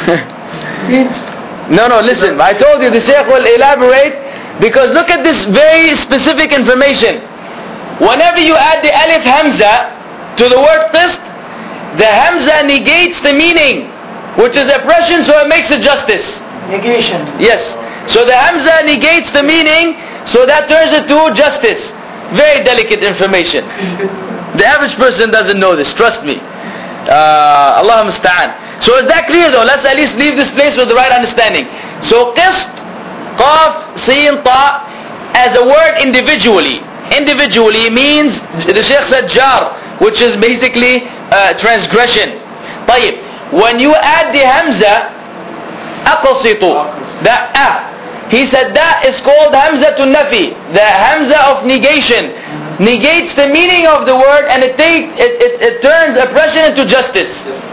No, no, listen. I told you the Shaykh will elaborate. Because look at this very specific information. Whenever you add the alif hamza to the word qist, the hamza negates the meaning, which is oppression, so it makes it justice. Negation. Yes. So the hamza negates the meaning, so that turns it to justice. Very delicate information. The average person doesn't know this, trust me. Uh, Allah musta'an. So is that clear though? Let's at least leave this place with the right understanding. So qist, Qaf, Sin, Ta, as a word individually. Individually means, the Shaykh said jar, which is basically uh, transgression. طيب. When you add the hamza, aqsitu, the ah, he said that is called hamza to nafi, the hamza of negation. Negates the meaning of the word and it, take, it, it, it turns oppression into justice.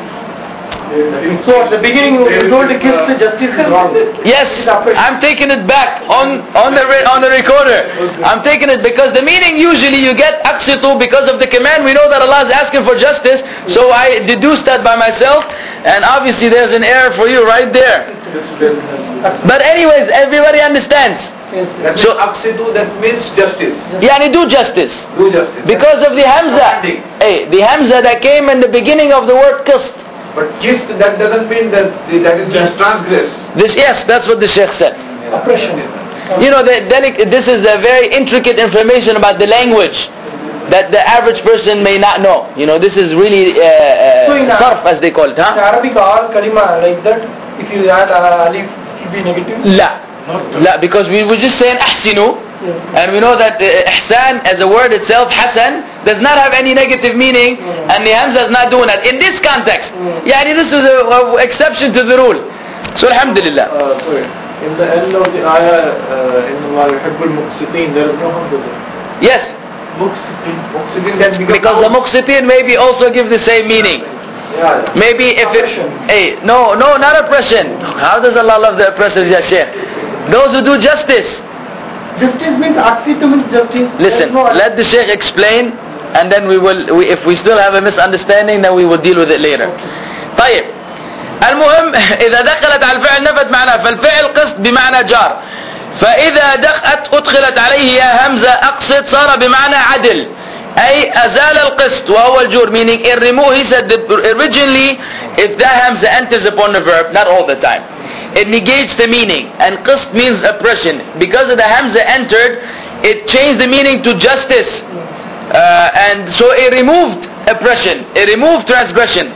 So at the beginning you told the kiss the justice is wrong. Yes, I'm taking it back on on the on the recorder. I'm taking it because the meaning usually you get aqsitu because of the command. We know that Allah is asking for justice, so I deduced that by myself. And obviously there's an error for you right there. But anyways, everybody understands. That So- means aqsitu, that means justice. Yani do justice Do justice. because of the hamza. Hey, the hamza that came in the beginning of the word qist. But kist, that doesn't mean that that is just transgress. This, yes, that's what the Shaykh said. Oppression. You know, the delic- this is a very intricate information about the language that the average person may not know. You know, this is really uh, So in uh, sarf as they call it, In huh? Arabic all kalima like that, if you add uh, alif, it will be negative. La. La, because we were just saying ahsinu, Yes. and we know that uh, ihsan as a word itself, hasan, does not have any negative meaning, Mm. and the hamza is not doing that. In this context, Mm. yani this is an exception to the rule. So alhamdulillah. Uh, sorry. In the end of the ayah, uh, in Allah yuhibbul muqsitin, there is no hamza there. Yes, Muqsitin. Muqsitin, that becomes because the muqsitin maybe also give the same meaning. Yeah. Maybe if it, Oppression. hey, no, no, not oppression. How does Allah love the oppressors, ya Shaykh? Those who do justice. Justice means aksitu means justice. Listen, There's no other- let the Shaykh explain, and then we will, we, if we still have a misunderstanding, then we will deal with it later. طيب. المهم إذا دخلت على الفعل نفت معناه فالفعل قسط بمعنى جار فإذا دخلت أدخلت عليه يا همزة أقسط صار بمعنى عدل أي أزال القسط وهو الجور meaning in remove he said that originally if that hamza enters upon the verb not all the time it negates the meaning and qist means oppression because of the hamza entered it changed the meaning to justice uh, and so it removed oppression it removed transgression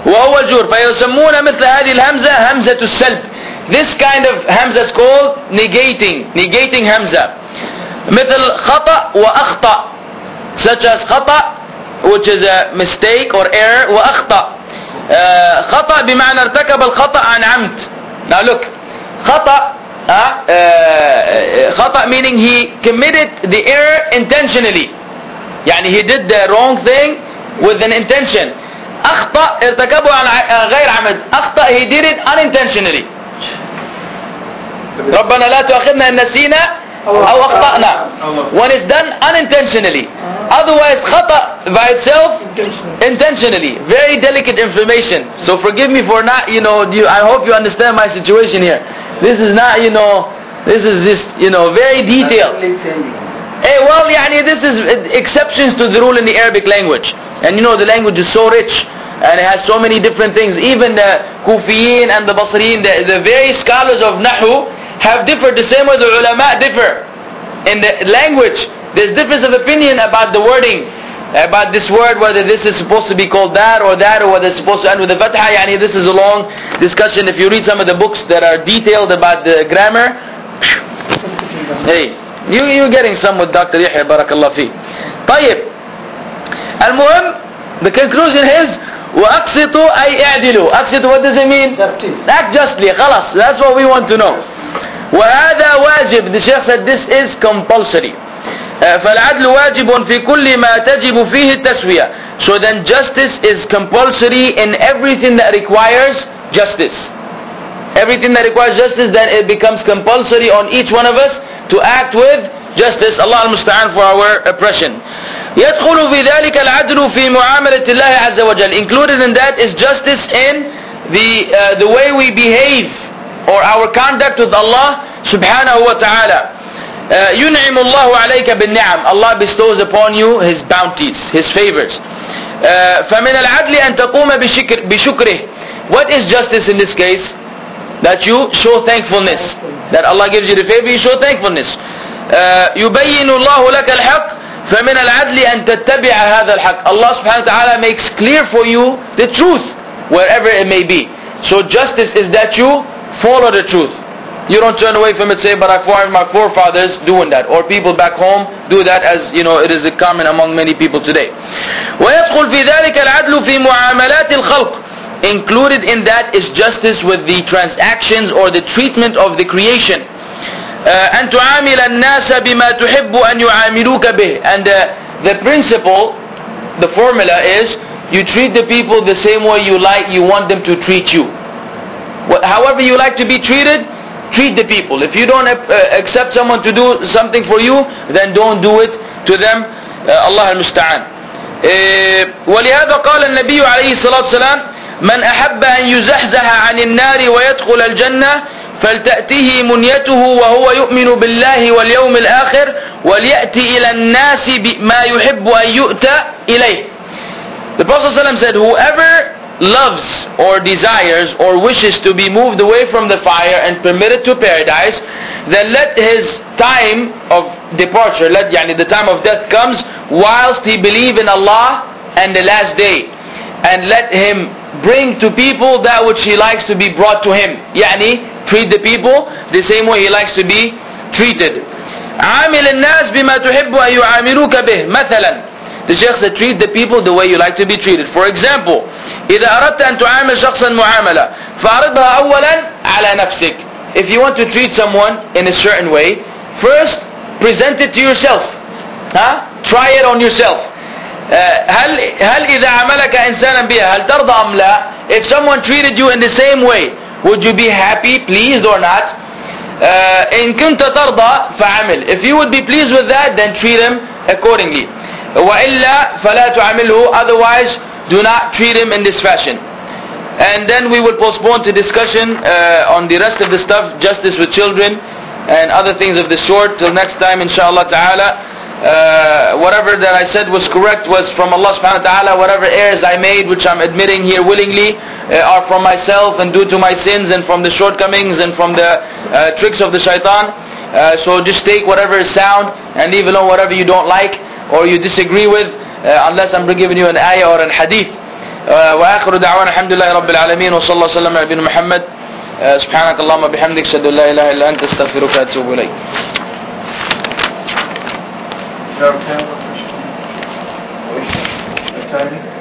وهو الجور. فيسمون مثل هذه الهمزة همزة السلب. This kind of hamza is called negating, negating hamza. مثل خطأ وأخطأ, such as خطأ, which is a mistake or error, وأخطأ. uh, خطأ بمعنى ارتكب الخطأ عن عمد. Now look, خطأ uh, uh, خطأ meaning he committed the error intentionally. يعني he did the wrong thing with an intention. أخطأ ارتكبه عن غير عمد. أخطأ he did it unintentionally. ربنا لا تؤاخذنا إن نسينا أو أخطأنا. When it's done unintentionally. Otherwise خطأ by itself intentionally. Very delicate information. So forgive me for not, you know, you, I hope you understand my situation here. This is not, you know, this is this, you know, very detailed. Hey, well, يعني this is exceptions to the rule in the Arabic language. And you know the language is so rich. And it has so many different things. Even the Kufiyin and the Basriyin, the, the various scholars of Nahu have differed the same way the ulama differ. In the language, there's difference of opinion about the wording, about this word, whether this is supposed to be called that or that, or whether it's supposed to end with a fatha. Yani this is a long discussion. If you read some of the books that are detailed about the grammar, hey, you, you're getting some with Doctor Yahya, barakallah fi. طيب, المهم, the conclusion is, وأقسطوا أي اعدلوا. أقسطوا, what does it mean? Justice. Act justly, خلاص. That's what we want to know. وهذا واجب. The Shaykh said this is compulsory. uh, فالعدل واجب في كل ما تجب فيه التسوية. So then justice is compulsory in everything that requires justice. Everything that requires justice, then it becomes compulsory on each one of us to act with justice. Allah al-Musta'an for our oppression. يدخل في ذلك العدل في معاملة الله عز وجل. Included in that is justice in the uh, the way we behave or our conduct with Allah subhanahu wa ta'ala. uh, ينعم الله عليك بالنعم. Allah bestows upon you His bounties, His favors. uh, فمن العدل أن تقوم بشكر بشكره. What is justice in this case? That you show thankfulness. That Allah gives you the favor, you show thankfulness. uh, يبين الله لك الحق فمن العدل أن تتبع هذا الحق. Allah subhanahu wa ta'ala makes clear for you the truth wherever it may be. So justice is that you follow the truth. You don't turn away from it, say, but I find my forefathers doing that, or people back home do that, as you know, it is common among many people today. ويدخل في ذلك العدل في معاملات الخلق. Included in that is justice with the transactions or the treatment of the creation. أن تعامل الناس بما تحب أن يعاملوك به. And uh, the principle, the formula is, you treat the people the same way you like, you want them to treat you. However you like to be treated, treat the people. If you don't uh, accept someone to do something for you, then don't do it to them. uh, Allah al-Musta'an. uh, ولهذا قال النبي عليه الصلاة والسلام من أحب أن يزحزح عن النار ويدخل الجنة فلتأته منيته وهو يؤمن بالله واليوم الآخر وليأتي إلى الناس بما يحب أن يؤتى إليه. The Prophet ﷺ said, whoever loves or desires or wishes to be moved away from the fire and permitted to paradise, then let his time of departure, let yani the time of death comes whilst he believe in Allah and the last day, and let him bring to people that which he likes to be brought to him. Yani treat the people the same way he likes to be treated. عامل الناس بما تحب أن يعاملوك به. مثلا, the Shaykh said, treat the people the way you like to be treated. For example, إذا أردت أن تعامل شخصا معاملة فأعرضها أولا على نفسك. If you want to treat someone in a certain way, first present it to yourself. Huh? Try it on yourself. هل هل إذا عاملك إنسانا بها هل ترضى أم لا? If someone treated you in the same way, would you be happy, pleased or not? Uh, إن كنت ترضى فعمل. If you would be pleased with that, then treat him accordingly. وإلا فلا تعامله. Otherwise, do not treat him in this fashion. And then we will postpone to discussion uh, on the rest of the stuff, justice with children and other things of the sort, till next time, inshallah ta'ala. Uh, whatever that I said was correct was from Allah subhanahu wa ta'ala. Whatever errors I made, which I'm admitting here willingly, uh, are from myself and due to my sins and from the shortcomings and from the uh, tricks of the shaitan. Uh, so just take whatever is sound and leave alone whatever you don't like or you disagree with, uh, unless I'm giving you an ayah or an hadith. وآخر دعوانا الحمد لله رب العالمين وصلى الله وسلم على نبينا محمد. سبحانك اللهم وبحمدك أشهد أن لا إله إلا أنت أستغفرك وأتوب إليك. Sir, can I have a question?